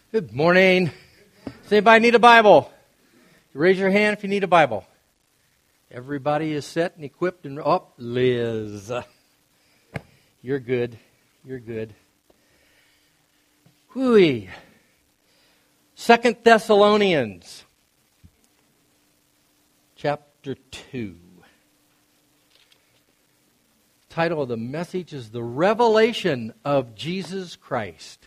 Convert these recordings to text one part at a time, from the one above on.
Good morning. Does anybody need a Bible? Raise your hand if you need a Bible. Everybody is set and equipped and Liz. You're good. You're good. Whooey. 2 Thessalonians chapter 2. The title of the message is The Revelation of Jesus Christ.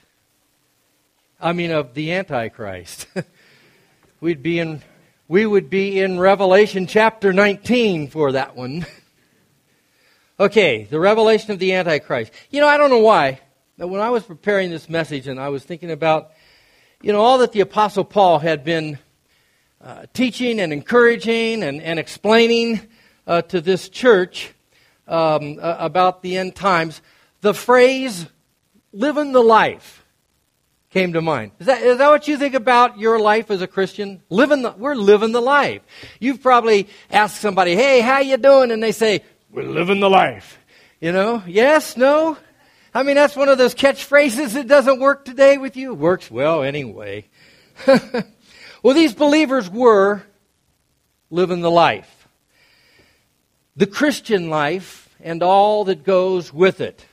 Of the Antichrist. We would be in Revelation chapter 19 for that one. Okay, the revelation of the Antichrist. I don't know why, but when I was preparing this message and I was thinking about, all that the Apostle Paul had been teaching and encouraging and explaining to this church about the end times, the phrase, living the life, came to mind. Is that what you think about your life as a Christian? We're living the life. You've probably asked somebody, hey, how you doing? And they say, we're living the life. Yes, no? That's one of those catchphrases that doesn't work today with you. Works well anyway. Well, these believers were living the life. The Christian life and all that goes with it.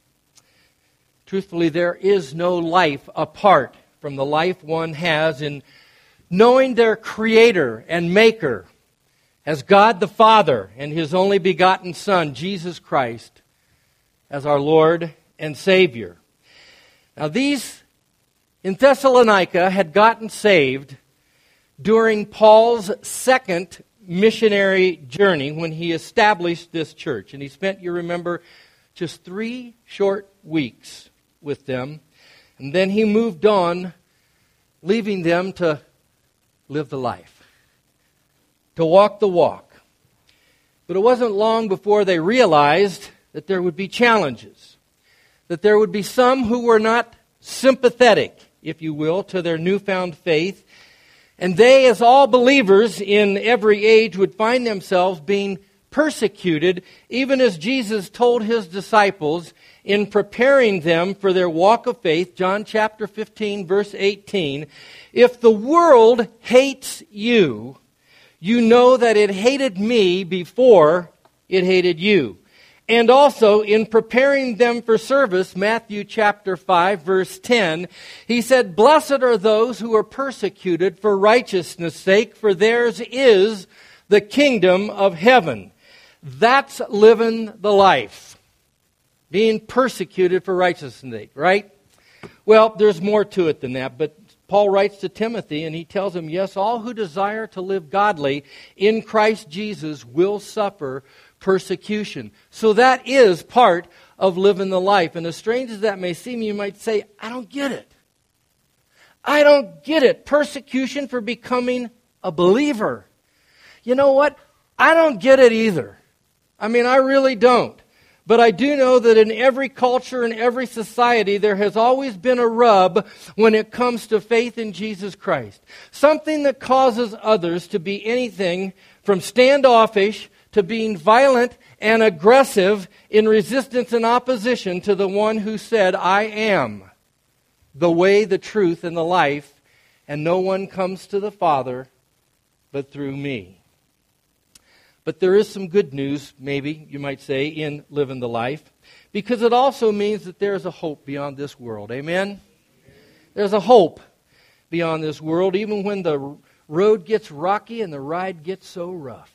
Truthfully, there is no life apart from the life one has in knowing their Creator and Maker as God the Father and His only begotten Son, Jesus Christ, as our Lord and Savior. Now, these in Thessalonica had gotten saved during Paul's second missionary journey when he established this church. And he spent, you remember, just 3 short weeks with them, and then he moved on, leaving them to live the life, to walk the walk. But it wasn't long before they realized that there would be challenges, that there would be some who were not sympathetic, if you will, to their newfound faith, and they, as all believers in every age, would find themselves being persecuted, even as Jesus told His disciples in preparing them for their walk of faith, John chapter 15, verse 18, if the world hates you, you know that it hated me before it hated you. And also in preparing them for service, Matthew chapter 5, verse 10, He said, blessed are those who are persecuted for righteousness' sake, for theirs is the kingdom of heaven. That's living the life. Being persecuted for righteousness' sake, right? Well, there's more to it than that, but Paul writes to Timothy and he tells him, yes, all who desire to live godly in Christ Jesus will suffer persecution. So that is part of living the life. And as strange as that may seem, you might say, I don't get it. I don't get it. Persecution for becoming a believer. You know what? I don't get it either. I really don't. But I do know that in every culture and every society, there has always been a rub when it comes to faith in Jesus Christ. Something that causes others to be anything from standoffish to being violent and aggressive in resistance and opposition to the one who said, I am the way, the truth, and the life, and no one comes to the Father but through me. But there is some good news, maybe you might say, in living the life, because it also means that there is a hope beyond this world. Amen? There's a hope beyond this world, even when the road gets rocky and the ride gets so rough.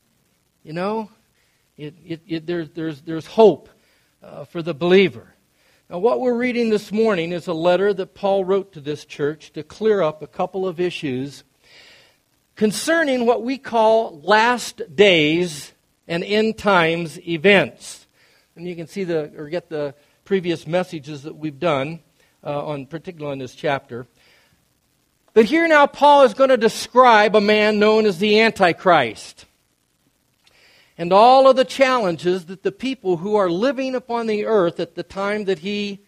There's hope for the believer. Now, what we're reading this morning is a letter that Paul wrote to this church to clear up a couple of issues concerning what we call last days and end times events. And you can see get the previous messages that we've done, particularly on this chapter. But here now Paul is going to describe a man known as the Antichrist. And all of the challenges that the people who are living upon the earth at the time that he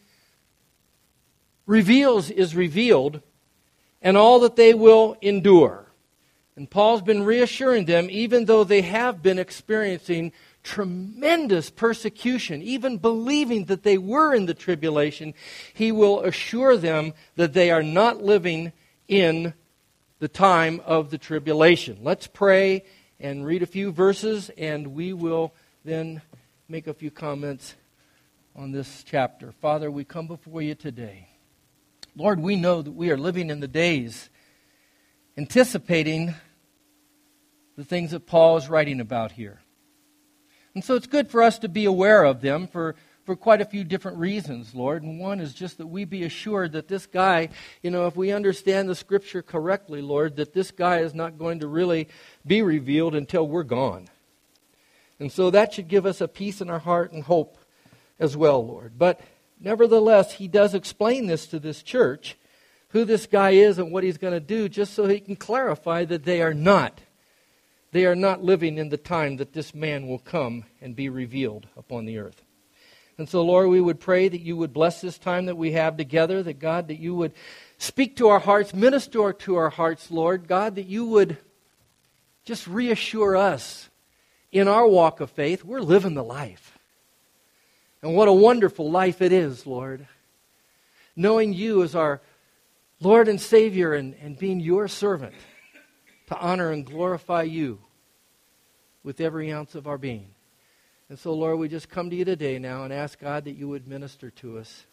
is revealed, and all that they will endure. And Paul's been reassuring them, even though they have been experiencing tremendous persecution, even believing that they were in the tribulation, He will assure them that they are not living in the time of the tribulation. Let's pray and read a few verses, and we will then make a few comments on this chapter. Father, we come before you today. Lord, we know that we are living in the days anticipating the things that Paul is writing about here. And so it's good for us to be aware of them for quite a few different reasons, Lord. And one is just that we be assured that this guy, if we understand the Scripture correctly, Lord, that this guy is not going to really be revealed until we're gone. And so that should give us a peace in our heart and hope as well, Lord. But nevertheless, he does explain this to this church, who this guy is and what he's going to do, just so he can clarify that they are not living in the time that this man will come and be revealed upon the earth. And so, Lord, we would pray that you would bless this time that we have together, that God, that you would speak to our hearts, minister to our hearts, Lord. God, that you would just reassure us in our walk of faith. We're living the life. And what a wonderful life it is, Lord. Knowing you as our Lord and Savior and being your servant to honor and glorify you with every ounce of our being. And so, Lord, we just come to you today now and ask, God, that you would minister to us.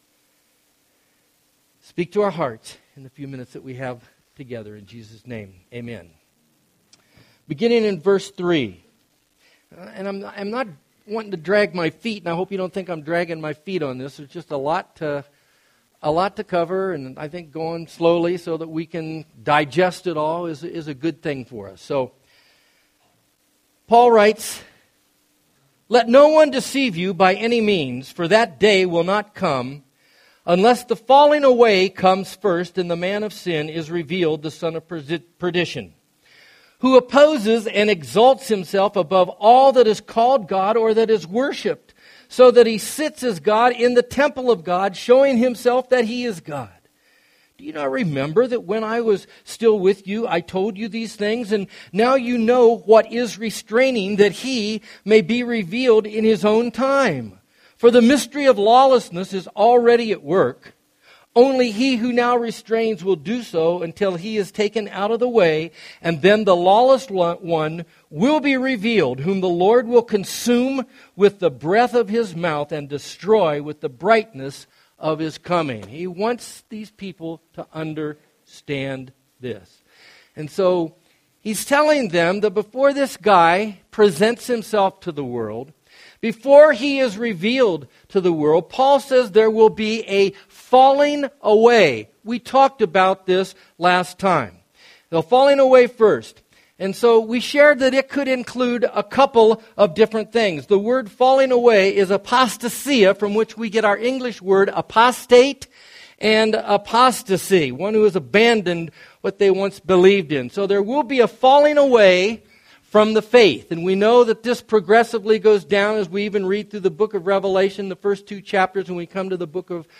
Speak to our hearts in the few minutes that we have together. In Jesus' name, amen. Beginning in verse 3. And I'm not wanting to drag my feet, and I hope you don't think I'm dragging my feet on this. There's just a lot to cover, and I think going slowly so that we can digest it all is a good thing for us. So, Paul writes, "Let no one deceive you by any means, for that day will not come unless the falling away comes first and the man of sin is revealed, the son of perdition, who opposes and exalts himself above all that is called God or that is worshipped, so that he sits as God in the temple of God, showing himself that he is God. Do you not remember that when I was still with you, I told you these things? And now you know what is restraining, that he may be revealed in his own time. For the mystery of lawlessness is already at work. Only he who now restrains will do so until he is taken out of the way, and then the lawless one will be revealed, whom the Lord will consume with the breath of his mouth and destroy with the brightness of his coming." He wants these people to understand this. And so he's telling them that before this guy presents himself to the world, before he is revealed to the world, Paul says there will be a falling away. We talked about this last time. The falling away first. And so we shared that it could include a couple of different things. The word falling away is apostasia, from which we get our English word apostate and apostasy, one who has abandoned what they once believed in. So there will be a falling away from the faith. And we know that this progressively goes down as we even read through the book of Revelation, the first 2 chapters, when we come to the book of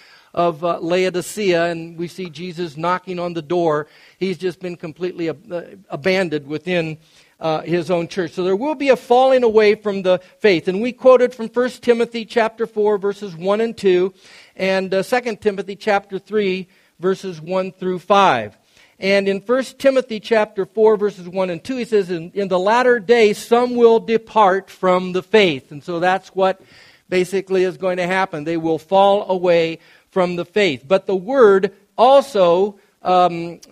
Laodicea, and we see Jesus knocking on the door. He's just been completely abandoned within his own church. So there will be a falling away from the faith. And we quoted from 1 Timothy chapter 4, verses 1 and 2, and 2 Timothy chapter 3, verses 1 through 5. And in 1 Timothy chapter 4, verses 1 and 2, he says, in the latter days some will depart from the faith. And so that's what basically is going to happen. They will fall away from the faith. But the word also, in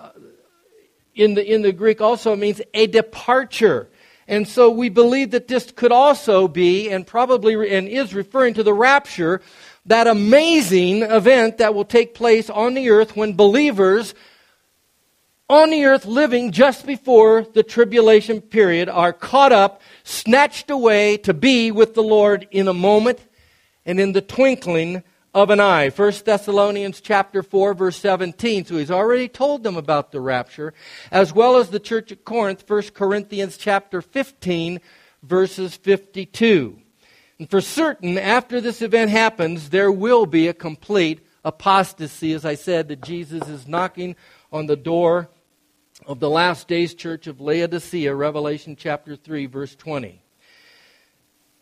the Greek, also means a departure. And so we believe that this could also be, and is referring to the rapture, that amazing event that will take place on the earth when believers on the earth living just before the tribulation period are caught up, snatched away to be with the Lord in a moment and in the twinkling of an eye. 1 Thessalonians chapter 4, verse 17. So he's already told them about the rapture, as well as the church at Corinth, 1 Corinthians chapter 15, verses 52. And for certain, after this event happens, there will be a complete apostasy. As I said, that Jesus is knocking on the door of the last days church of Laodicea, Revelation chapter 3, verse 20.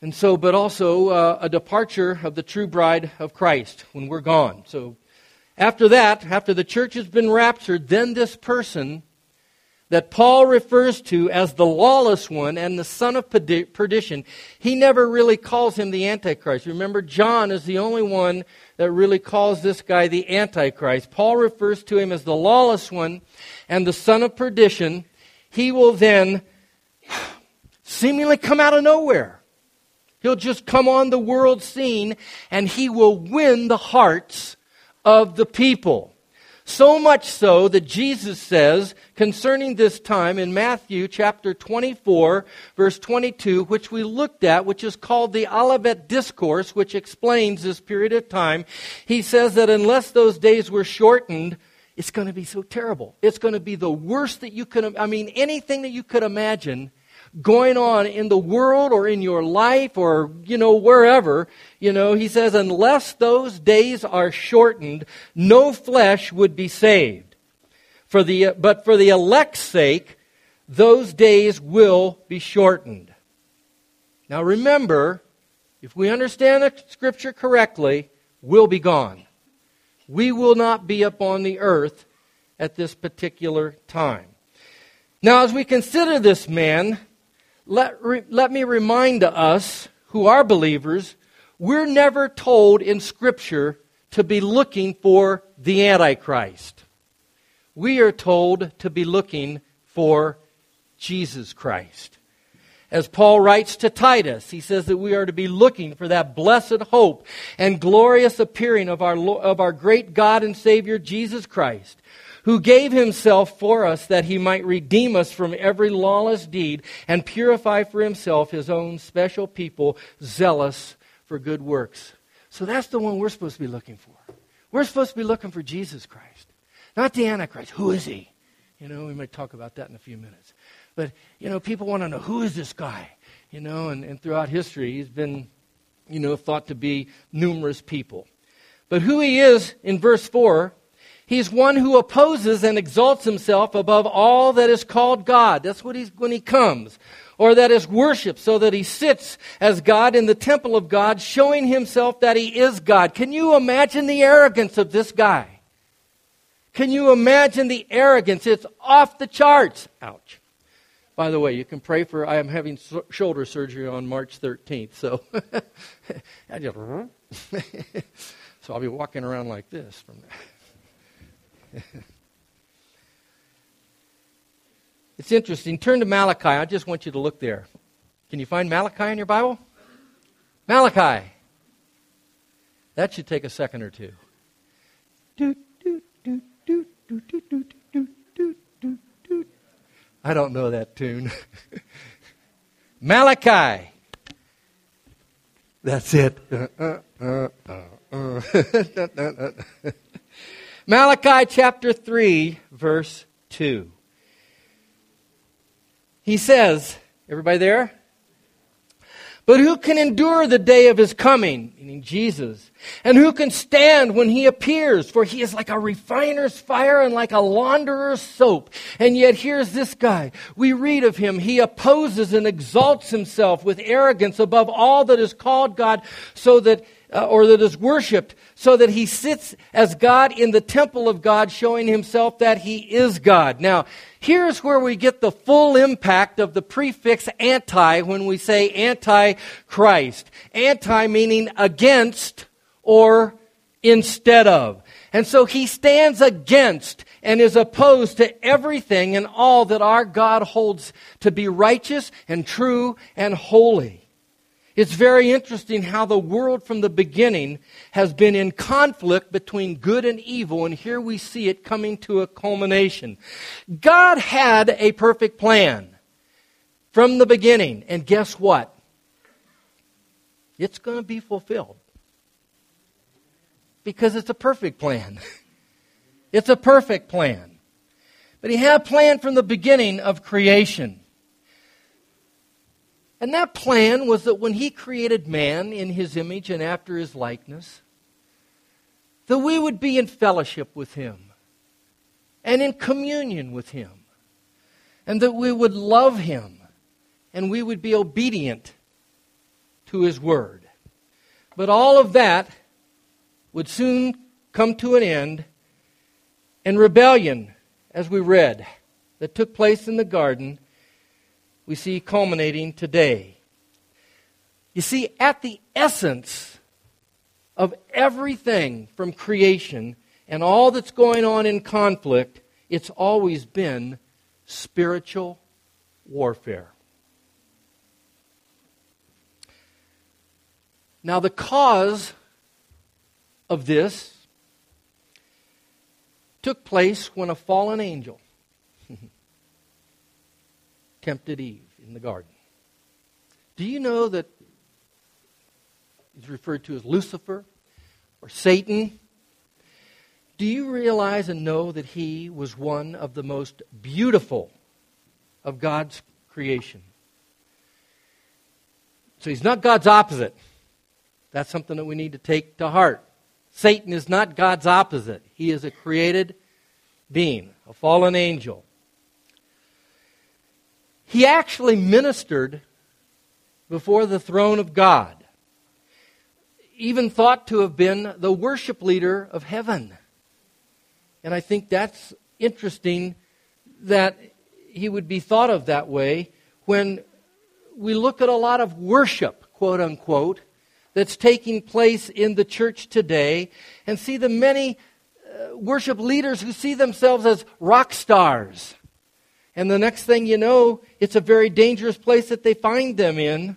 And so, but also a departure of the true bride of Christ when we're gone. So after that, after the church has been raptured, then this person that Paul refers to as the lawless one and the son of perdition, he never really calls him the Antichrist. Remember, John is the only one that really calls this guy the Antichrist. Paul refers to him as the lawless one and the son of perdition. He will then seemingly come out of nowhere. He'll just come on the world scene and he will win the hearts of the people. So much so that Jesus says concerning this time in Matthew chapter 24, verse 22, which we looked at, which is called the Olivet Discourse, which explains this period of time. He says that unless those days were shortened, it's going to be so terrible. It's going to be the worst that you could, anything that you could imagine going on in the world or in your life or, wherever, he says, unless those days are shortened, no flesh would be saved. But for the elect's sake, those days will be shortened. Now remember, if we understand the Scripture correctly, we'll be gone. We will not be upon the earth at this particular time. Now as we consider this man, let me remind us, who are believers, we're never told in Scripture to be looking for the Antichrist. We are told to be looking for Jesus Christ. As Paul writes to Titus, he says that we are to be looking for that blessed hope and glorious appearing of our great God and Savior Jesus Christ, who gave himself for us that he might redeem us from every lawless deed and purify for himself his own special people, zealous for good works. So that's the one we're supposed to be looking for. We're supposed to be looking for Jesus Christ, not the Antichrist. Who is he? We might talk about that in a few minutes. But, people want to know, who is this guy? And throughout history, he's been, thought to be numerous people. But who he is in verse 4, he's one who opposes and exalts himself above all that is called God. That's what he's when he comes. Or that is worshipped, so that he sits as God in the temple of God, showing himself that he is God. Can you imagine the arrogance of this guy? Can you imagine the arrogance? It's off the charts. Ouch. By the way, you can pray for, I am having shoulder surgery on March 13th. So, so I'll be walking around like this from there. It's interesting. Turn to Malachi. I just want you to look there. Can you find Malachi in your Bible? Malachi. That should take a second or two. I don't know that tune. Malachi. That's it. Malachi chapter 3, verse 2. He says, everybody there? But who can endure the day of his coming, meaning Jesus? And who can stand when he appears? For he is like a refiner's fire and like a launderer's soap. And yet here's this guy. We read of him. He opposes and exalts himself with arrogance above all that is called God, so that or that is worshipped, so that he sits as God in the temple of God, showing himself that he is God. Now, here's where we get the full impact of the prefix anti when we say anti-Christ. Anti meaning against or instead of. And so he stands against and is opposed to everything and all that our God holds to be righteous and true and holy. It's very interesting how the world from the beginning has been in conflict between good and evil, and here we see it coming to a culmination. God had a perfect plan from the beginning, and guess what? It's going to be fulfilled. Because it's a perfect plan. It's a perfect plan. But he had a plan from the beginning of creation. And that plan was that when he created man in his image and after his likeness, that we would be in fellowship with him and in communion with him, and that we would love him and we would be obedient to His Word. But all of that would soon come to an end, and rebellion, as we read, that took place in the garden, we see culminating today. You see, at the essence of everything from creation and all that's going on in conflict, it's always been spiritual warfare. Now, the cause of this took place when a fallen angel tempted Eve in the garden. Do you know that he's referred to as Lucifer or Satan? Do you realize and know that he was one of the most beautiful of God's creation? So he's not God's opposite. That's something that we need to take to heart. Satan is not God's opposite. He is a created being, a fallen angel. He actually ministered before the throne of God, even thought to have been the worship leader of heaven. And I think that's interesting that he would be thought of that way when we look at a lot of worship, quote unquote, that's taking place in the church today, and see the many worship leaders who see themselves as rock stars. And the next thing you know, it's a very dangerous place that they find them in.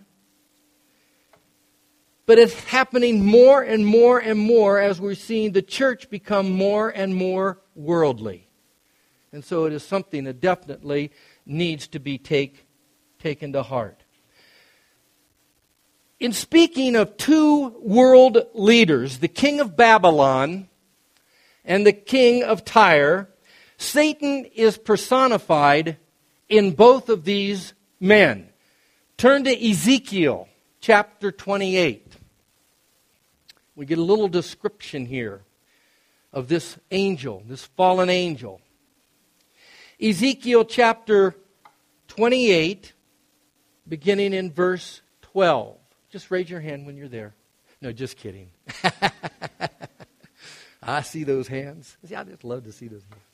But it's happening more and more and more as we're seeing the church become more and more worldly. And so it is something that definitely needs to be taken to heart. In speaking of two world leaders, the king of Babylon and the king of Tyre, Satan is personified in both of these men. Turn to Ezekiel chapter 28. We get a little description here of this angel, this fallen angel. Ezekiel chapter 28, beginning in verse 12. Just raise your hand when you're there. No, just kidding. I see those hands. See, I just love to see those hands.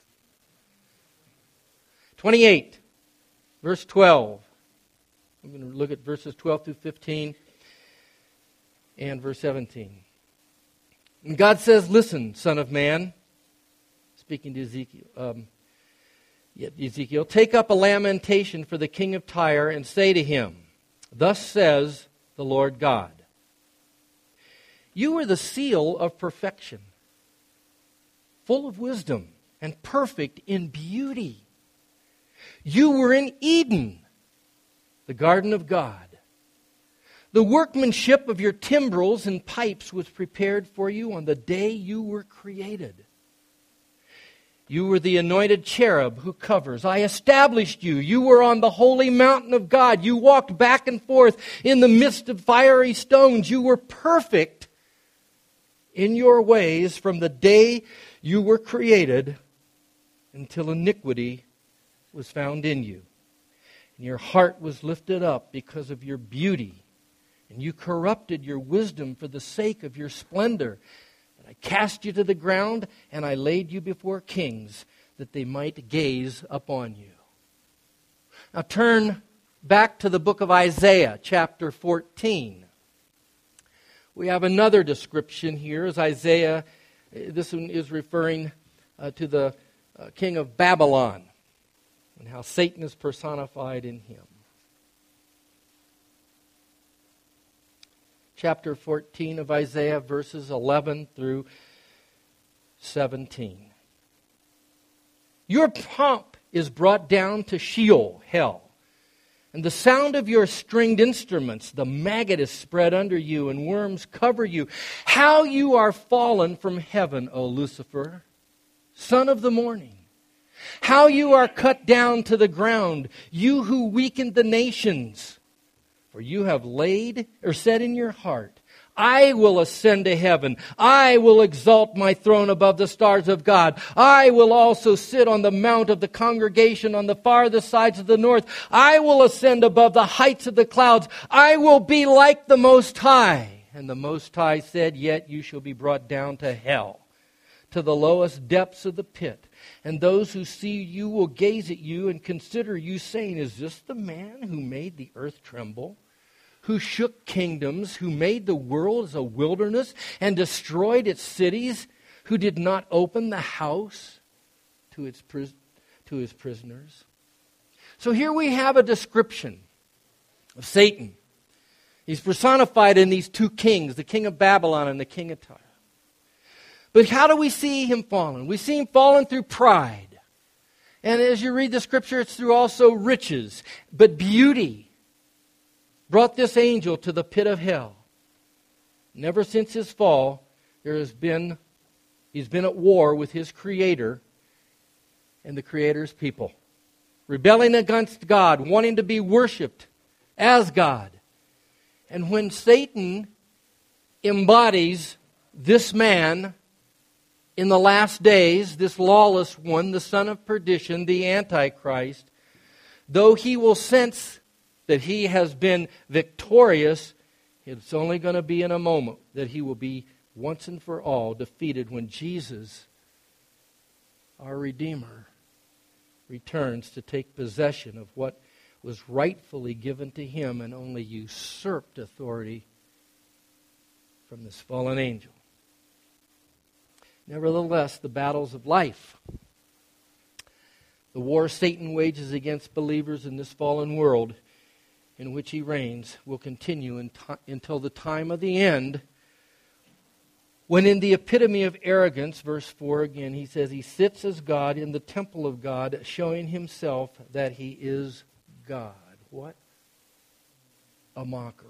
28, verse 12. I'm going to look at verses 12 through 15 and verse 17. And God says, "Listen, son of man," speaking to Ezekiel, "take up a lamentation for the king of Tyre and say to him, 'Thus says the Lord God, you are the seal of perfection, full of wisdom and perfect in beauty. You were in Eden, the garden of God. The workmanship of your timbrels and pipes was prepared for you on the day you were created. You were the anointed cherub who covers. I established you. You were on the holy mountain of God. You walked back and forth in the midst of fiery stones. You were perfect in your ways from the day you were created until iniquity was found in you. And your heart was lifted up because of your beauty. And you corrupted your wisdom for the sake of your splendor. And I cast you to the ground, and I laid you before kings, that they might gaze upon you." Now turn back to the book of Isaiah, chapter 14. We have another description here as Isaiah, this one is referring to the king of Babylon and how Satan is personified in him. Chapter 14 of Isaiah, verses 11 through 17. Your pomp is brought down to Sheol, hell, and the sound of your stringed instruments, the maggot is spread under you, and worms cover you. How you are fallen from heaven, O Lucifer, son of the morning. How you are cut down to the ground, you who weakened the nations. For you have said in your heart, I will ascend to heaven. I will exalt my throne above the stars of God. I will also sit on the mount of the congregation on the farthest sides of the north. I will ascend above the heights of the clouds. I will be like the Most High. And the Most High said, yet you shall be brought down to hell, to the lowest depths of the pit. And those who see you will gaze at you and consider you, saying, is this the man who made the earth tremble, who shook kingdoms, who made the world as a wilderness and destroyed its cities, who did not open the house to his prisoners? So here we have a description of Satan. He's personified in these two kings, the king of Babylon and the king of Tyre. But how do we see him fallen? We see him fallen through pride. And as you read the scripture, it's through also riches. But beauty brought this angel to the pit of hell. Never since his fall, he's been at war with his Creator and the Creator's people. Rebelling against God, wanting to be worshipped as God. And when Satan embodies this man in the last days, this lawless one, the son of perdition, the Antichrist, though he will sense that he has been victorious, it's only going to be in a moment that he will be once and for all defeated when Jesus, our Redeemer, returns to take possession of what was rightfully given to him and only usurped authority from this fallen angel. Nevertheless, the battles of life, the war Satan wages against believers in this fallen world in which he reigns, will continue until the time of the end, when in the epitome of arrogance, verse 4 again, he says, he sits as God in the temple of God, showing himself that he is God. What a mockery.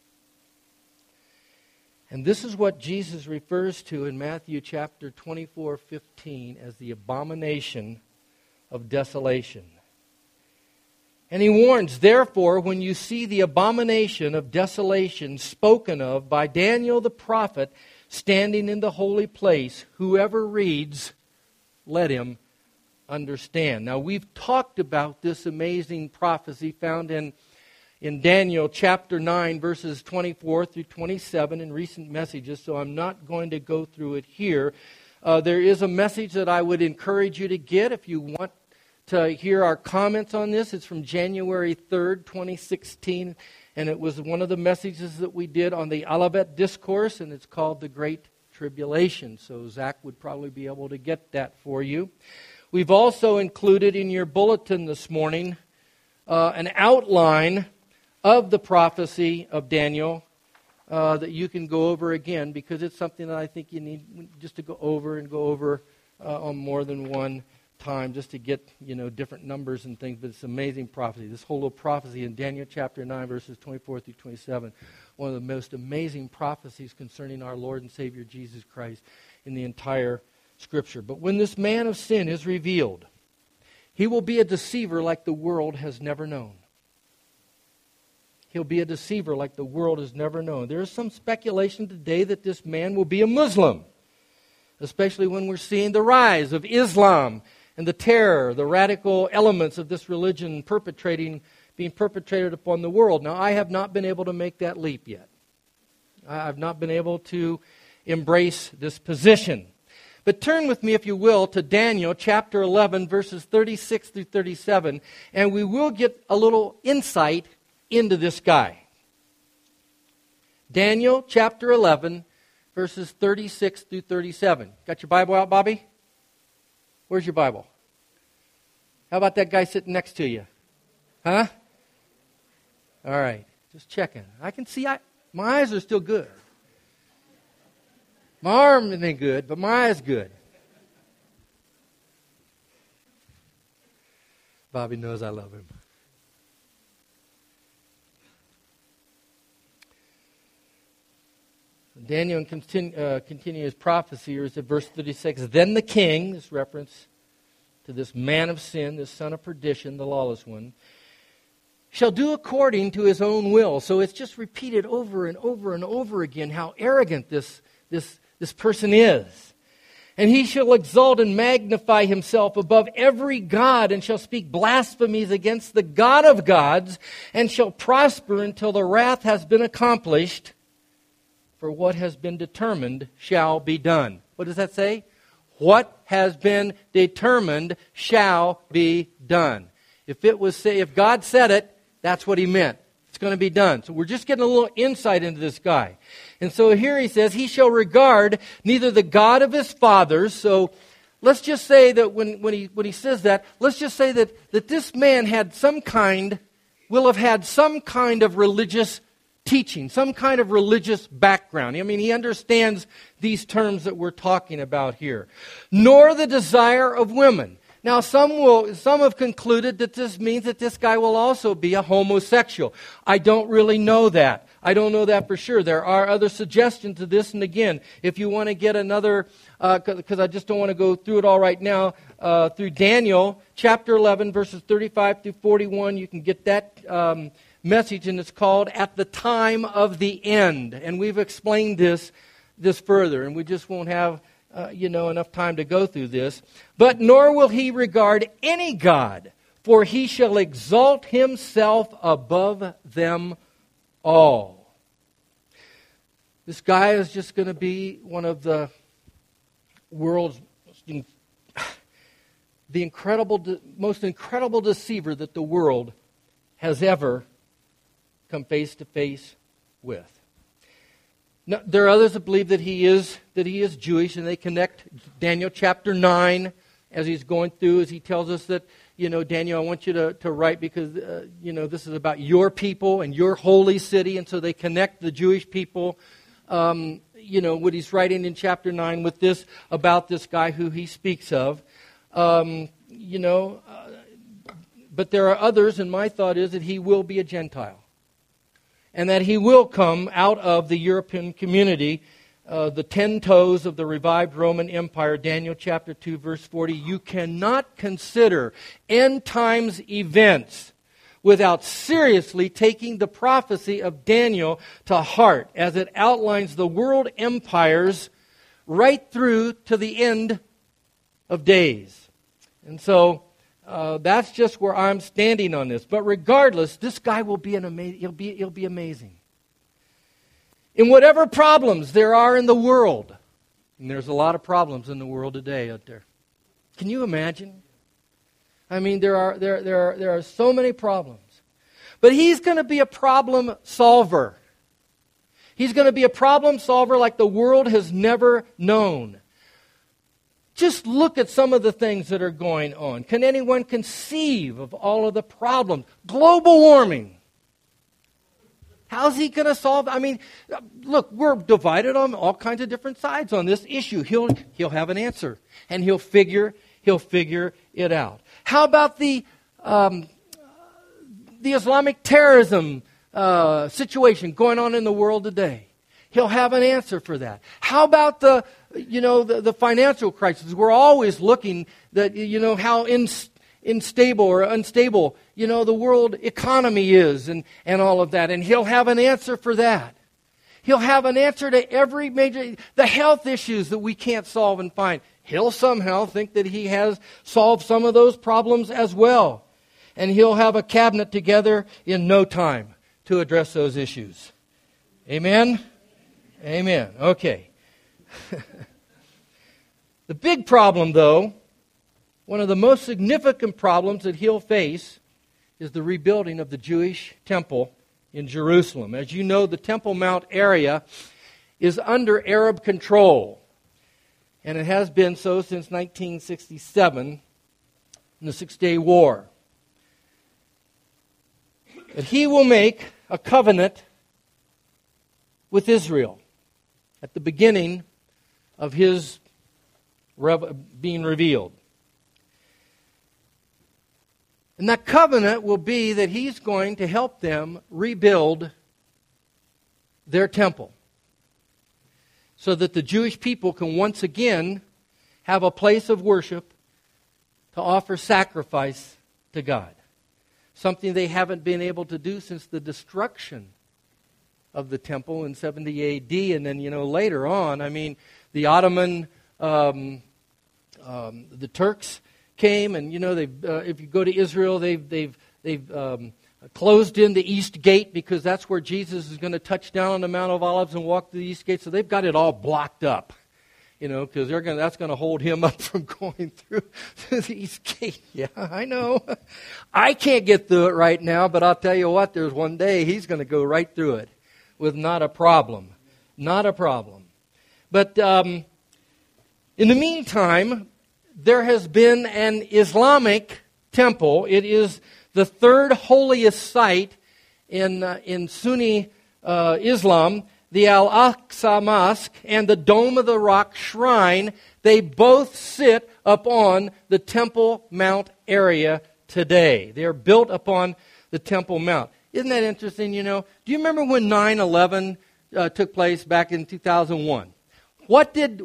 And this is what Jesus refers to in Matthew chapter 24:15 as the abomination of desolation. And he warns, therefore, when you see the abomination of desolation spoken of by Daniel the prophet standing in the holy place, whoever reads, let him understand. Now, we've talked about this amazing prophecy found in Daniel chapter 9, verses 24 through 27 in recent messages, so I'm not going to go through it here. There is a message that I would encourage you to get if you want to hear our comments on this. It's from January 3rd, 2016, and it was one of the messages that we did on the Olivet Discourse, and it's called The Great Tribulation. So Zach would probably be able to get that for you. We've also included in your bulletin this morning an outline of the prophecy of Daniel that you can go over again, because it's something that I think you need just to go over on more than one time, just to get different numbers and things. But it's amazing prophecy. This whole little prophecy in Daniel chapter 9, verses 24 through 27, one of the most amazing prophecies concerning our Lord and Savior Jesus Christ in the entire Scripture. But when this man of sin is revealed, he will be a deceiver like the world has never known. He'll be a deceiver like the world has never known. There is some speculation today that this man will be a Muslim, especially when we're seeing the rise of Islam and the terror, the radical elements of this religion being perpetrated upon the world. Now, I have not been able to make that leap yet. I've not been able to embrace this position. But turn with me, if you will, to Daniel chapter 11, verses 36 through 37, and we will get a little insight into this guy. Daniel chapter 11, verses 36 through 37. Got your Bible out, Bobby? Where's your Bible? How about that guy sitting next to you? Huh? All right. Just checking. I can see my eyes are still good. My arm ain't good, but my eye's good. Bobby knows I love him. Daniel continue his prophecy here. It's at verse 36. Then the king, this reference to this man of sin, this son of perdition, the lawless one, shall do according to his own will. So it's just repeated over and over and over again how arrogant this person is. And he shall exalt and magnify himself above every god, and shall speak blasphemies against the God of gods, and shall prosper until the wrath has been accomplished. For what has been determined shall be done. What does that say? What has been determined shall be done. If God said it, that's what he meant. It's going to be done. So we're just getting a little insight into this guy. And so here he says, he shall regard neither the God of his fathers. So let's just say that when he says that, let's just say that this man will have had some kind of religious teaching, some kind of religious background. I mean, he understands these terms that we're talking about here. Nor the desire of women. Now, some have concluded that this means that this guy will also be a homosexual. I don't really know that. I don't know that for sure. There are other suggestions to this, and again, if you want to get another, because I just don't want to go through it all right now, through Daniel chapter 11, verses 35 through 41, you can get that message, and it's called At the Time of the End. And we've explained this further, and we just won't have enough time to go through this. But nor will he regard any god, for he shall exalt himself above them all. This guy is just going to be one of the world's most incredible deceiver that the world has ever come face to face with. Now, there are others that believe that he is Jewish, and they connect Daniel chapter 9 as he's going through, as he tells us that, Daniel, I want you to write because, this is about your people and your holy city, and so they connect the Jewish people, what he's writing in chapter 9 with this, about this guy who he speaks of, but there are others, and my thought is that he will be a Gentile. And that he will come out of the European community, the 10 toes of the revived Roman Empire, Daniel chapter 2, verse 40. You cannot consider end times events without seriously taking the prophecy of Daniel to heart, as it outlines the world empires right through to the end of days. And so that's just where I'm standing on this. But regardless, this guy will be he'll be amazing. In whatever problems there are in the world, and there's a lot of problems in the world today out there. Can you imagine? I mean, there are so many problems. But he's going to be a problem solver. He's going to be a problem solver like the world has never known. Just look at some of the things that are going on. Can anyone conceive of all of the problems? Global warming. How's he going to solve? I mean, look, we're divided on all kinds of different sides on this issue. He'll have an answer, and he'll figure it out. How about the Islamic terrorism situation going on in the world today? He'll have an answer for that. How about the financial crisis? We're always looking that, how unstable the world economy is and all of that. And he'll have an answer for that. He'll have an answer to every the health issues that we can't solve and find. He'll somehow think that he has solved some of those problems as well. And he'll have a cabinet together in no time to address those issues. Amen? Amen. Okay. The big problem, though, one of the most significant problems that he'll face is the rebuilding of the Jewish temple in Jerusalem. As you know, the Temple Mount area is under Arab control, and it has been so since 1967 in the Six-Day War. But he will make a covenant with Israel at the beginning of his being revealed. And that covenant will be that he's going to help them rebuild their temple so that the Jewish people can once again have a place of worship to offer sacrifice to God. something they haven't been able to do since the destruction of the temple in 70 A.D. And then, later on, the Ottoman, the Turks came, and if you go to Israel, they've closed in the East Gate because that's where Jesus is going to touch down on the Mount of Olives and walk through the East Gate. So they've got it all blocked up, because that's going to hold him up from going through the East Gate. Yeah, I know. I can't get through it right now, but I'll tell you what, there's one day he's going to go right through it with not a problem. Not a problem. But in the meantime, there has been an Islamic temple. It is the third holiest site in Sunni Islam. The Al-Aqsa Mosque and the Dome of the Rock Shrine, they both sit upon the Temple Mount area today. They are built upon the Temple Mount. Isn't that interesting, Do you remember when 9/11 took place back in 2001? What did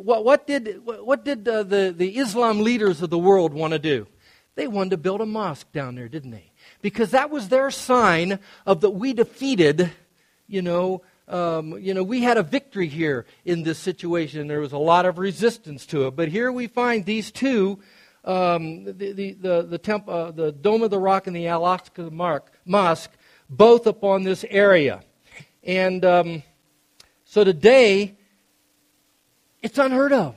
the Islam leaders of the world want to do? They wanted to build a mosque down there, didn't they? Because that was their sign of that we defeated, we had a victory here in this situation. There was a lot of resistance to it. But here we find these two, the Dome of the Rock and the Al-Aqsa Mosque, both upon this area. And so today, it's unheard of.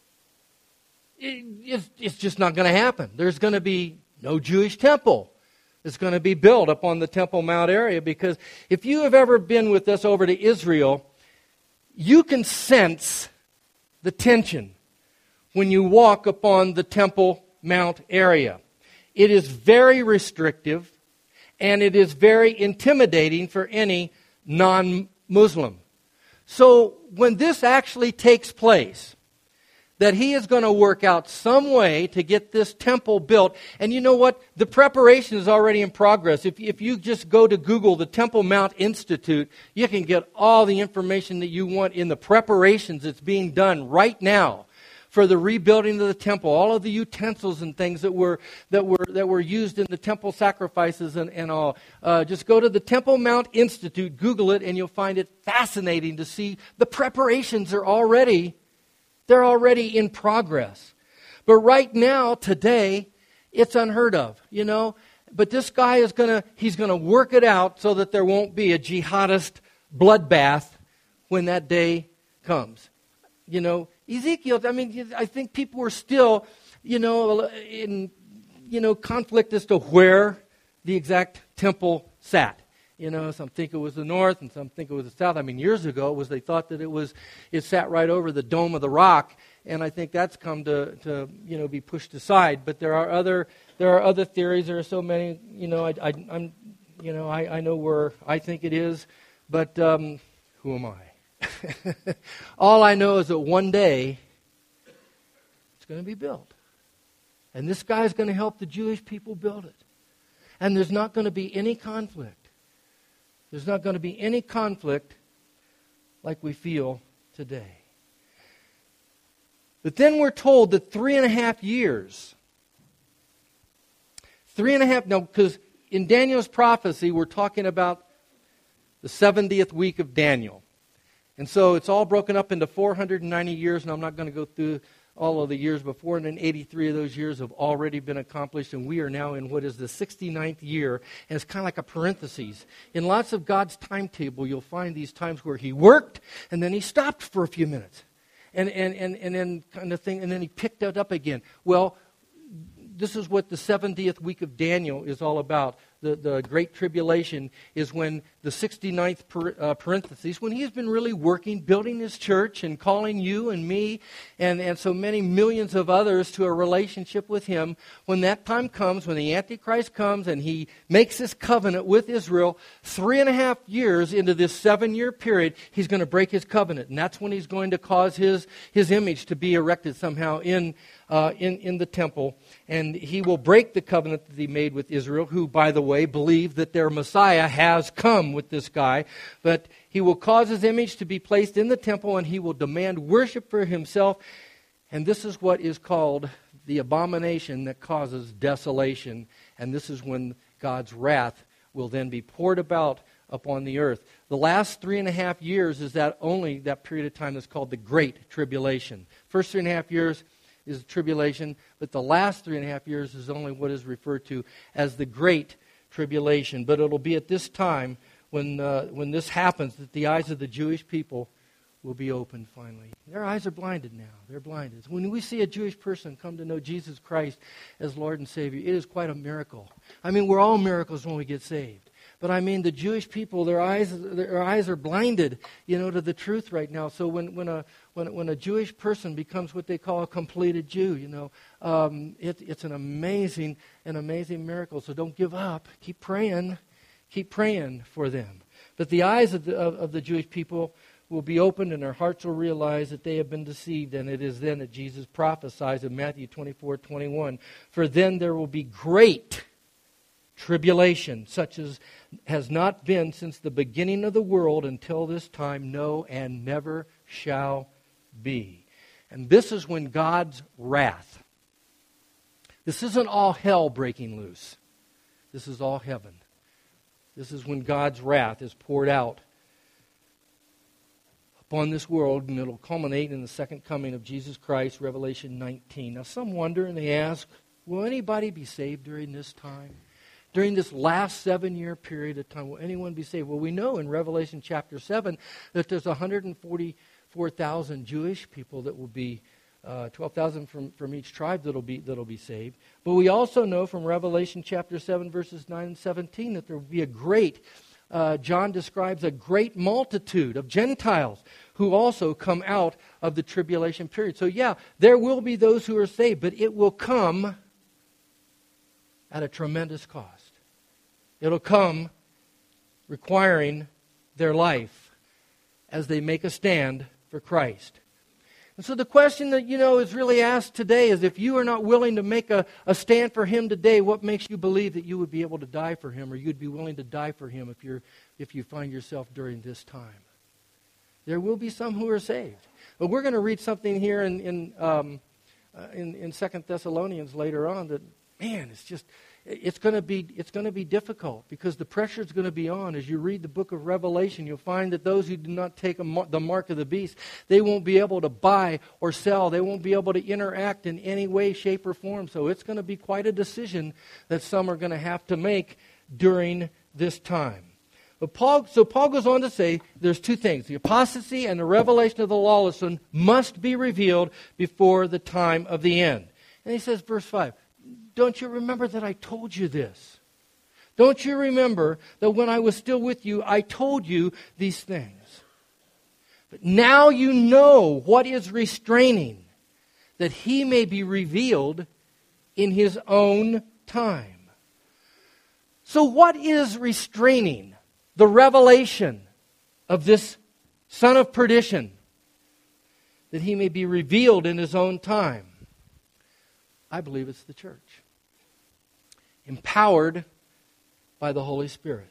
It's just not going to happen. There's going to be no Jewish temple that's going to be built upon the Temple Mount area, because if you have ever been with us over to Israel, you can sense the tension when you walk upon the Temple Mount area. It is very restrictive, and it is very intimidating for any non-Muslim. So when this actually takes place, that he is going to work out some way to get this temple built. And you know what? The preparation is already in progress. If you just go to Google the Temple Mount Institute, you can get all the information that you want in the preparations that's being done right now for the rebuilding of the temple. All of the utensils and things that were used in the temple sacrifices and all. Just go to the Temple Mount Institute, Google it, and you'll find it fascinating to see the preparations are already. They're already in progress. But right now, today, it's unheard of, But this guy he's going to work it out so that there won't be a jihadist bloodbath when that day comes. Ezekiel, I think people were still, in, conflict as to where the exact temple sat. Some think it was the north and some think it was the south. Years ago they thought that it sat right over the Dome of the Rock, and I think that's come to be pushed aside. But there are other theories. There are so many. I know where I think it is, but who am I? All I know is that one day it's going to be built, and this guy is going to help the Jewish people build it, and there's not going to be any conflict. There's not going to be any conflict like we feel today. But then we're told that 3.5 years. Because in Daniel's prophecy, we're talking about the 70th week of Daniel. And so it's all broken up into 490 years, and I'm not going to go through all of the years, but 483 of those years have already been accomplished, and we are now in what is the 69th year, and it's kind of like a parenthesis. In lots of God's timetable, you'll find these times where He worked, and then He stopped for a few minutes, and then kind of thing, and then He picked it up again. Well, this is what the 70th week of Daniel is all about. The Great Tribulation is when the 69th parenthesis, when He's been really working, building His church and calling you and me and so many millions of others to a relationship with Him. When that time comes, when the Antichrist comes and he makes His covenant with Israel, 3.5 years into this 7-year period, He's going to break His covenant. And that's when He's going to cause His image to be erected somehow in the temple. And He will break the covenant that He made with Israel, who, by the way, believe that their Messiah has come with this guy. But He will cause His image to be placed in the temple, and He will demand worship for Himself. And this is what is called the abomination that causes desolation. And this is when God's wrath will then be poured about upon the earth. The last 3.5 years is that period of time that's called the Great Tribulation. First 3.5 years is tribulation, but the last 3.5 years is only what is referred to as the Great Tribulation. But it'll be at this time when this happens that the eyes of the Jewish people will be opened finally. Their eyes are blinded now. They're blinded. When we see a Jewish person come to know Jesus Christ as Lord and Savior, it is quite a miracle. I mean, we're all miracles when we get saved. But I mean, the Jewish people, their eyes are blinded, to the truth right now. So when a Jewish person becomes what they call a completed Jew, it's an amazing miracle. So don't give up. Keep praying for them. But the eyes of the Jewish people will be opened, and their hearts will realize that they have been deceived. And it is then that Jesus prophesies in Matthew 24:21, "For then there will be great tribulation, such as has not been since the beginning of the world until this time, no, and never shall be." And this is when God's wrath. This isn't all hell breaking loose. This is all heaven. This is when God's wrath is poured out upon this world, and it'll culminate in the second coming of Jesus Christ, Revelation 19. Now some wonder and they ask, will anybody be saved during this time? During this last 7-year period of time, will anyone be saved? Well, we know in Revelation chapter 7 that there's 144,000 Jewish people that will be 12,000 from each tribe that'll be saved. But we also know from Revelation chapter 7 verses 9 and 17 that there will be a great John describes a great multitude of Gentiles who also come out of the tribulation period. So yeah, there will be those who are saved, but it will come at a tremendous cost. It'll come requiring their life as they make a stand for Christ. And so the question that, is really asked today is, if you are not willing to make a stand for Him today, what makes you believe that you would be able to die for Him, or you'd be willing to die for Him if you find yourself during this time? There will be some who are saved. But we're going to read something here in 2 Thessalonians later on that, man, it's going to be difficult, because the pressure is going to be on. As you read the book of Revelation, you'll find that those who do not take the mark of the beast, they won't be able to buy or sell. They won't be able to interact in any way, shape, or form. So it's going to be quite a decision that some are going to have to make during this time. But Paul goes on to say there's two things. The apostasy and the revelation of the lawless one must be revealed before the time of the end. And he says, verse 5, "Don't you remember that I told you this? Don't you remember that when I was still with you, I told you these things? But now you know what is restraining, that He may be revealed in His own time." So what is restraining the revelation of this son of perdition? That He may be revealed in His own time. I believe it's the church, empowered by the Holy Spirit.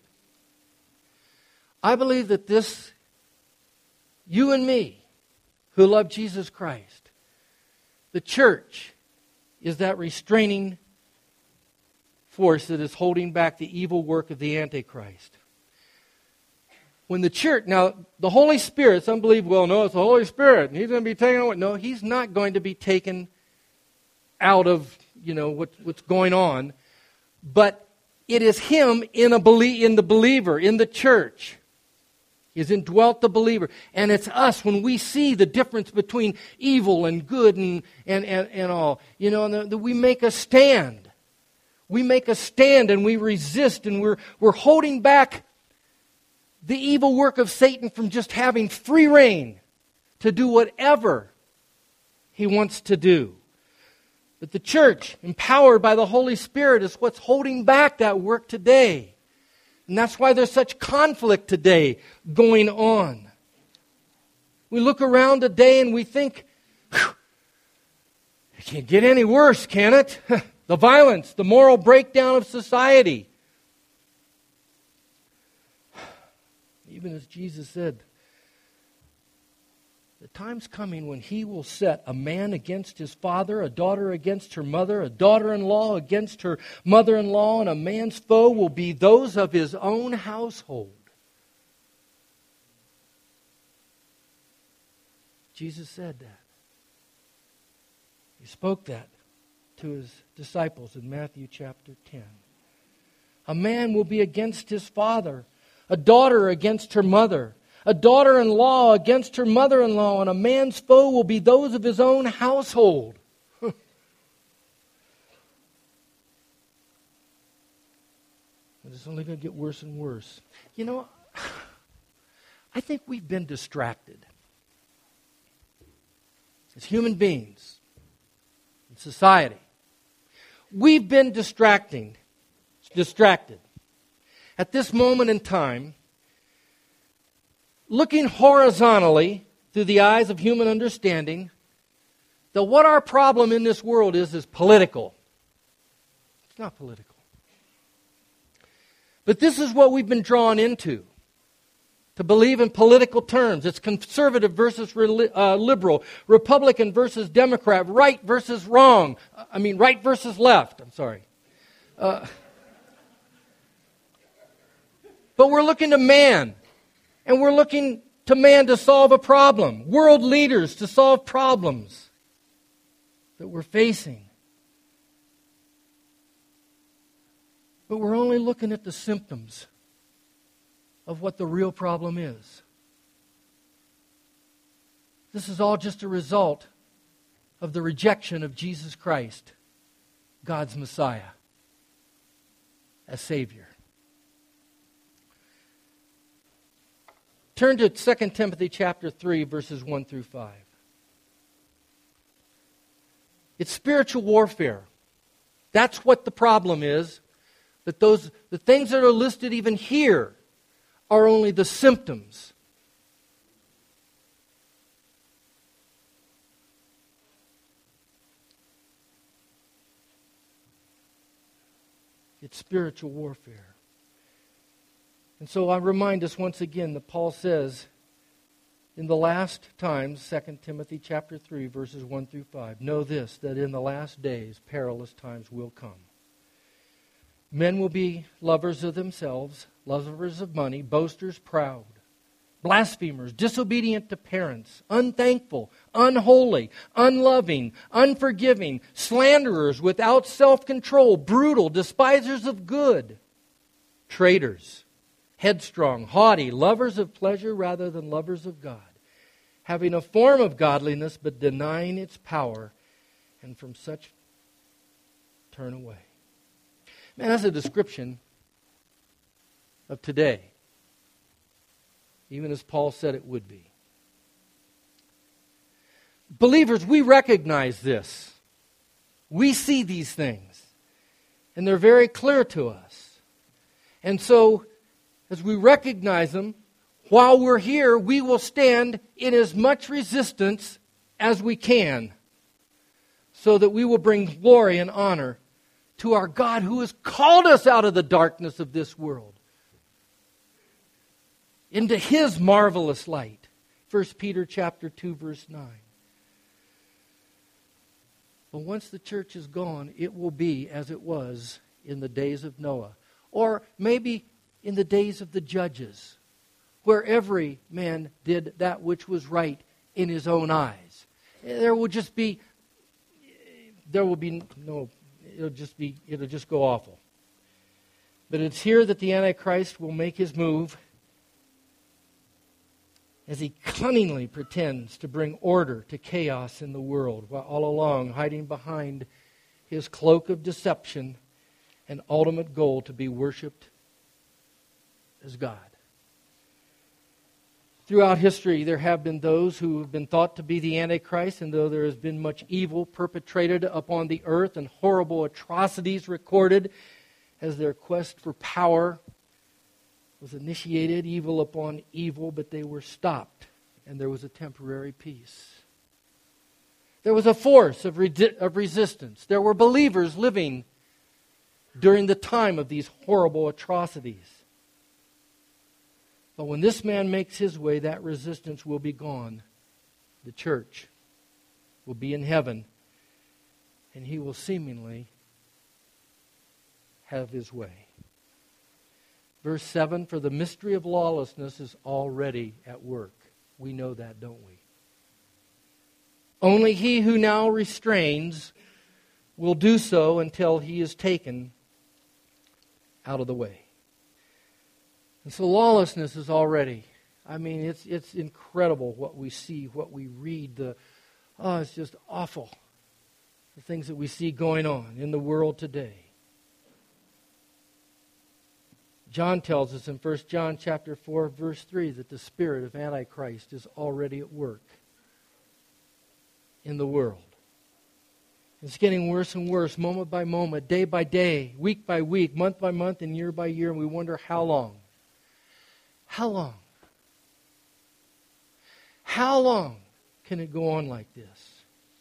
I believe that you and me, who love Jesus Christ, the church is that restraining force that is holding back the evil work of the Antichrist. When the church, now the Holy Spirit, some believe, well, no, it's the Holy Spirit, and He's going to be taken away. No, He's not going to be taken out of, what's going on. But it is Him in the believer, in the church. He has indwelt the believer. And it's us when we see the difference between evil and good and all. We make a stand. We make a stand and we resist, and we're holding back the evil work of Satan from just having free reign to do whatever he wants to do. But the church, empowered by the Holy Spirit, is what's holding back that work today. And that's why there's such conflict today going on. We look around today and we think, it can't get any worse, can it? The violence, the moral breakdown of society. Even as Jesus said, The time's coming when he will set a man against his father, a daughter against her mother, a daughter-in-law against her mother-in-law, and a man's foe will be those of his own household. Jesus said that. He spoke that to his disciples in Matthew chapter 10. A man will be against his father, a daughter against her mother, a daughter-in-law against her mother-in-law, and a man's foe will be those of his own household. It's only going to get worse and worse. You know, I think we've been distracted. As human beings in society, we've been distracted. At this moment in time, looking horizontally through the eyes of human understanding, that what our problem in this world is political. It's not political. But this is what we've been drawn into, to believe in political terms. It's conservative versus liberal, Republican versus Democrat, right versus wrong. Right versus left. I'm sorry. But we're looking to man. And we're looking to man to solve a problem. World leaders to solve problems that we're facing. But we're only looking at the symptoms of what the real problem is. This is all just a result of the rejection of Jesus Christ, God's Messiah, as Savior. Turn to 2 Timothy chapter 3, verses 1 through 5. It's spiritual warfare. That's what the problem is. That the things that are listed even here are only the symptoms. It's spiritual warfare. And so I remind us once again that Paul says in the last times, 2 Timothy chapter 3, verses 1 through 5, know this, that in the last days perilous times will come. Men will be lovers of themselves, lovers of money, boasters, proud, blasphemers, disobedient to parents, unthankful, unholy, unloving, unforgiving, slanderers, without self-control, brutal, despisers of good, traitors, headstrong, haughty, lovers of pleasure rather than lovers of God, having a form of godliness but denying its power, and from such turn away. Man, that's a description of today, even as Paul said it would be. Believers, we recognize this. We see these things, and they're very clear to us. And so, as we recognize them, while we're here, we will stand in as much resistance as we can, so that we will bring glory and honor to our God who has called us out of the darkness of this world into His marvelous light. 1 Peter chapter 2, verse 9. But once the church is gone, it will be as it was in the days of Noah. Or maybe in the days of the judges, where every man did that which was right in his own eyes. It'll just go awful. But it's here that the Antichrist will make his move as he cunningly pretends to bring order to chaos in the world, while all along hiding behind his cloak of deception and ultimate goal to be worshipped as God. Throughout history, there have been those who have been thought to be the Antichrist, and though there has been much evil perpetrated upon the earth and horrible atrocities recorded as their quest for power was initiated, evil upon evil, but they were stopped, and there was a temporary peace. There was a force of resistance. There were believers living during the time of these horrible atrocities. But when this man makes his way, that resistance will be gone, the church, will be in heaven, and He will seemingly have His way. Verse 7, for the mystery of lawlessness is already at work. We know that, don't we? Only he who now restrains will do so until he is taken out of the way. And so lawlessness is already, it's incredible what we see, what we read. It's just awful. The things that we see going on in the world today. John tells us in 1 John chapter 4, verse 3, that the spirit of Antichrist is already at work in the world. It's getting worse and worse, moment by moment, day by day, week by week, month by month, and year by year, and we wonder how long. How long? How long can it go on like this?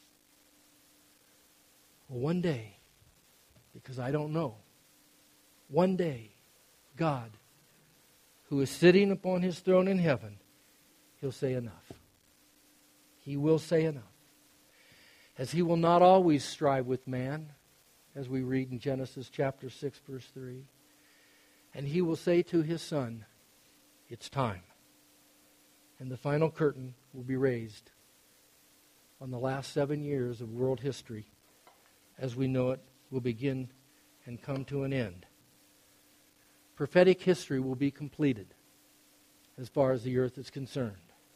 Well, one day, because I don't know, one day, God, who is sitting upon His throne in heaven, He'll say enough. He will say enough. As He will not always strive with man, as we read in Genesis chapter 6, verse 3. And He will say to His Son, it's time. And the final curtain will be raised on the last 7 years of world history, as we know it, will begin and come to an end. Prophetic history will be completed as far as the earth is concerned.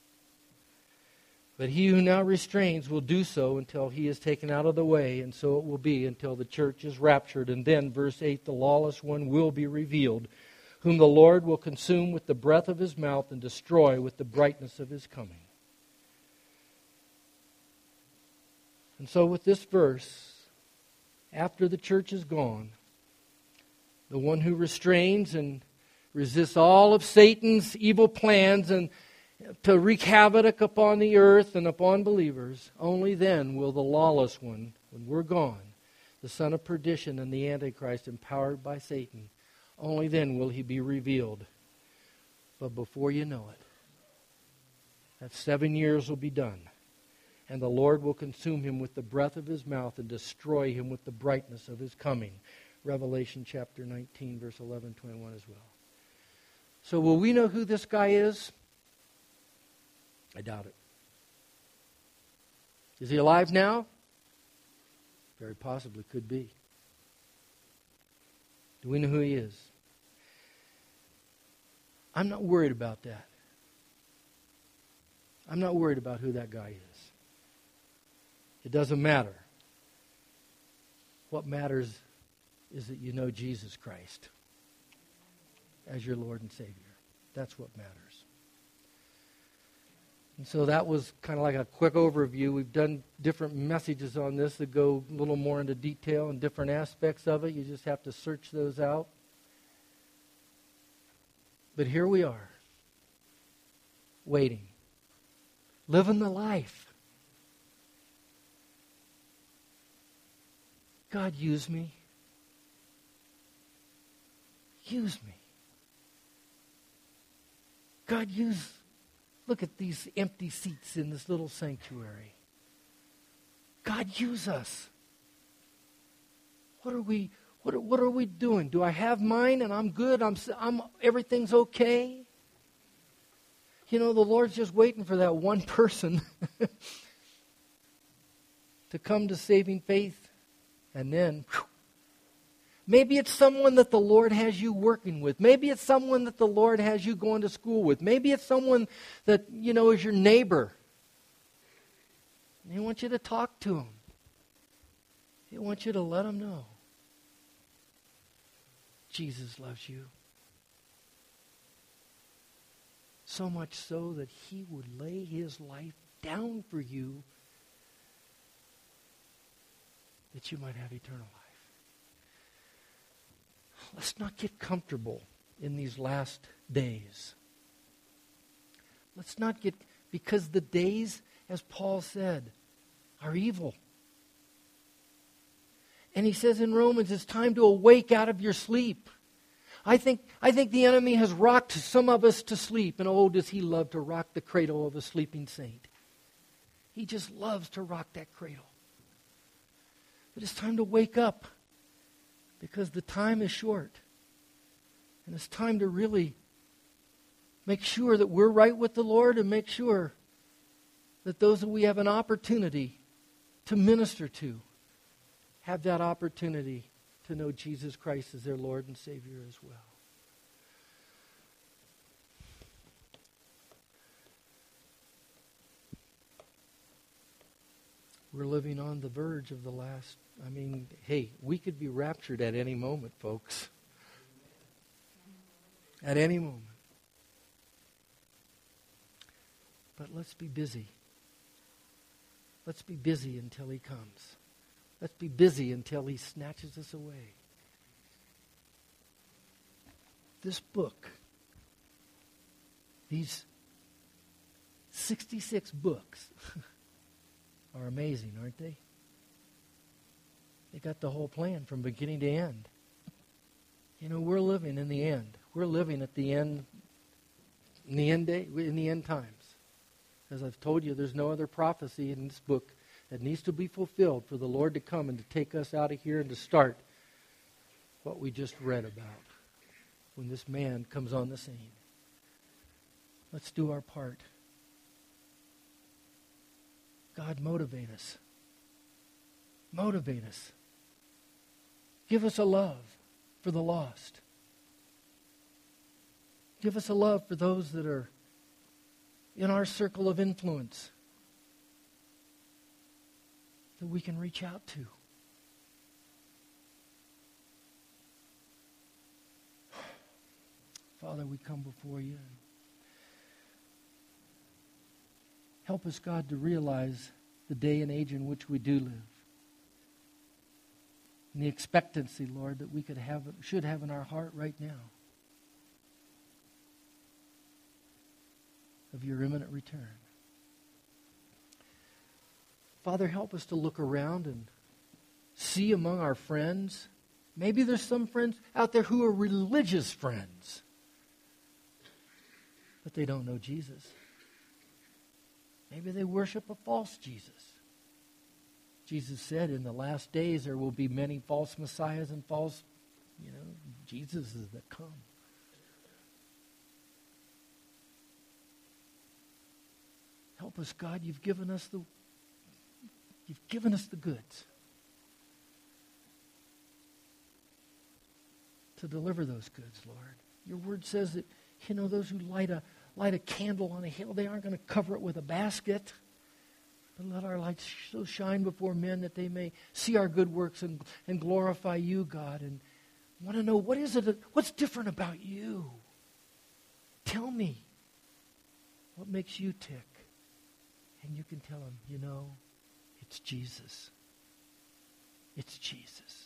But he who now restrains will do so until he is taken out of the way, and so it will be until the church is raptured. And then, verse 8, the lawless one will be revealed, whom the Lord will consume with the breath of His mouth and destroy with the brightness of His coming. And so with this verse, after the church is gone, the one who restrains and resists all of Satan's evil plans and to wreak havoc upon the earth and upon believers, only then will the lawless one, when we're gone, the son of perdition and the Antichrist empowered by Satan, only then will he be revealed. But before you know it, that 7 years will be done, and the Lord will consume him with the breath of His mouth and destroy him with the brightness of His coming. Revelation chapter 19, verse 11, 21 as well. So will we know who this guy is? I doubt it. Is he alive now? Very possibly could be. Do we know who he is? I'm not worried about that. I'm not worried about who that guy is. It doesn't matter. What matters is that you know Jesus Christ as your Lord and Savior. That's what matters. And so that was kind of like a quick overview. We've done different messages on this that go a little more into detail and different aspects of it. You just have to search those out. But here we are, waiting, living the life. God, use me. Use me. God, look at these empty seats in this little sanctuary. God, use us. What are we doing? Do I have mine and I'm good? Everything's okay? You know, the Lord's just waiting for that one person to come to saving faith, and then maybe it's someone that the Lord has you working with. Maybe it's someone that the Lord has you going to school with. Maybe it's someone that, is your neighbor. And He wants you to talk to him. He wants you to let him know Jesus loves you. So much so that He would lay His life down for you that you might have eternal life. Let's not get comfortable in these last days. Let's not because the days, as Paul said, are evil. And he says in Romans, it's time to awake out of your sleep. I think the enemy has rocked some of us to sleep, and oh, does he love to rock the cradle of a sleeping saint. He just loves to rock that cradle. But it's time to wake up, because the time is short. And it's time to really make sure that we're right with the Lord, and make sure that those that we have an opportunity to minister to have that opportunity to know Jesus Christ as their Lord and Savior as well. We're living on the verge of the last. Hey, we could be raptured at any moment, folks. At any moment. But let's be busy. Let's be busy until He comes. Let's be busy until He snatches us away. This book, these 66 books, are amazing, aren't they? They got the whole plan from beginning to end. We're living in the end. We're living at the end, in the end times. As I've told you, there's no other prophecy in this book that needs to be fulfilled for the Lord to come and to take us out of here and to start what we just read about when this man comes on the scene. Let's do our part. God, motivate us. Motivate us. Give us a love for the lost. Give us a love for those that are in our circle of influence that we can reach out to. Father, we come before you. Help us, God, to realize the day and age in which we do live. And the expectancy, Lord, that we should have in our heart right now of your imminent return. Father, help us to look around and see among our friends. Maybe there's some friends out there who are religious friends, but they don't know Jesus. Maybe they worship a false Jesus. Jesus said in the last days there will be many false messiahs and false, Jesuses that come. Help us, God. You've given us the goods to deliver those goods, Lord. Your word says that, those who light a candle on a hill, they aren't going to cover it with a basket. But let our light so shine before men that they may see our good works and glorify you, God. And want to know, what's different about you? Tell me what makes you tick. And you can tell them, it's Jesus. It's Jesus.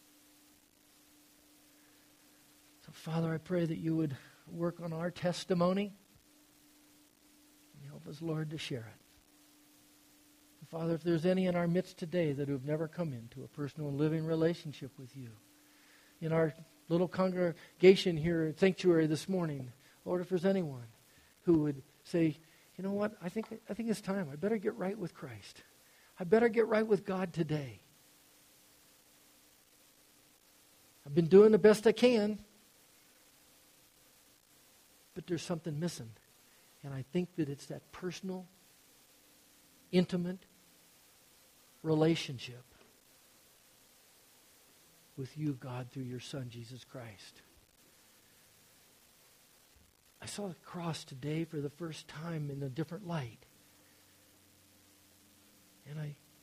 So, Father, I pray that you would work on our testimony and help us, Lord, to share it. Father, if there's any in our midst today that have never come into a personal and living relationship with you, in our little congregation here at Sanctuary this morning, Lord, if there's anyone who would say, you know what, I think it's time. I better get right with Christ. I better get right with God today. I've been doing the best I can, but there's something missing. And I think that it's that personal, intimate relationship with you, God, through your Son, Jesus Christ. I saw the cross today for the first time in a different light. And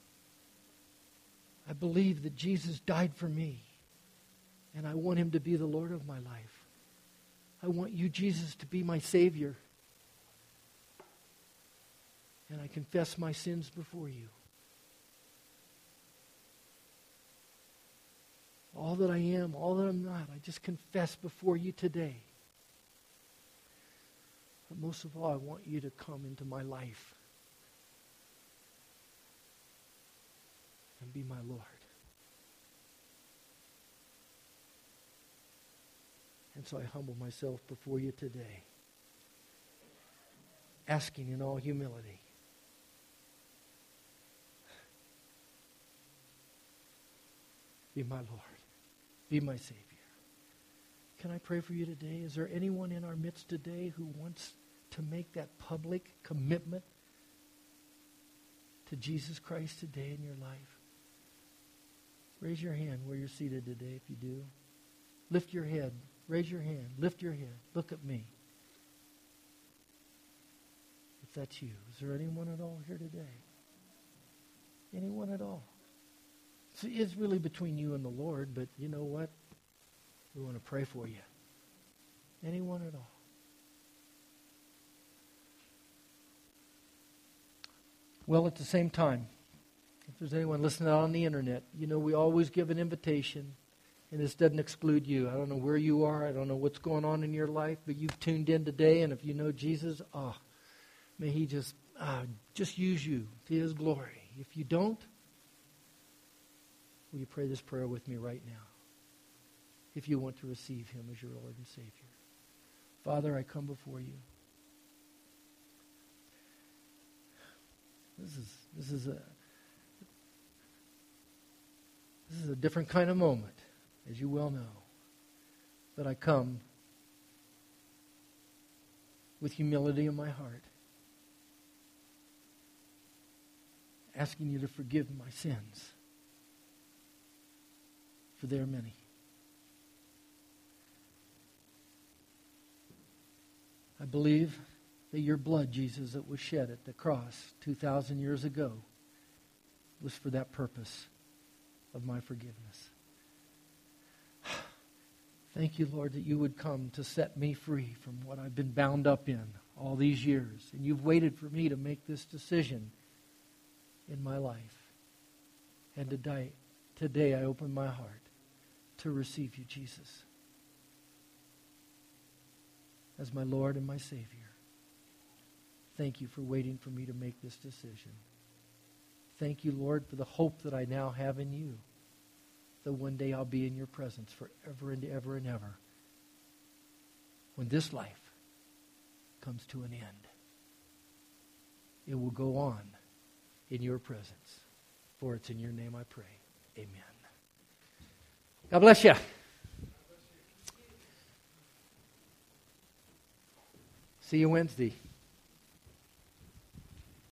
I believe that Jesus died for me. And I want him to be the Lord of my life. I want you, Jesus, to be my Savior. And I confess my sins before you. All that I am, all that I'm not, I just confess before you today. But most of all, I want you to come into my life and be my Lord. And so I humble myself before you today, asking in all humility Be my Lord. Be my Savior. Can I pray for you today? Is there anyone in our midst today who wants to make that public commitment to Jesus Christ today in your life? Raise your hand where you're seated today if you do. Lift your head. Raise your hand. Lift your head. Look at me. If that's you. Is there anyone at all here today? Anyone at all? It's really between you and the Lord, but you know what? We want to pray for you. Anyone at all? Well, at the same time, if there's anyone listening out on the internet, you know we always give an invitation, and this doesn't exclude you. I don't know where you are. I don't know what's going on in your life, but you've tuned in today, and if you know Jesus, may He just use you to His glory. If you don't, will you pray this prayer with me right now? If you want to receive Him as your Lord and Savior. Father, I come before you. This is a different kind of moment, as you well know. But I come with humility in my heart, asking you to forgive my sins, for they are many. I believe that your blood, Jesus, that was shed at the cross 2,000 years ago was for that purpose of my forgiveness. Thank you, Lord, that you would come to set me free from what I've been bound up in all these years. And you've waited for me to make this decision in my life. And today I open my heart to receive you, Jesus, as my Lord and my Savior. Thank you for waiting for me to make this decision. Thank you, Lord, for the hope that I now have in you, that one day I'll be in your presence forever and ever and ever, when this life comes to an end. It will go on in your presence, for it's in your name I pray. Amen. God bless you. See you Wednesday.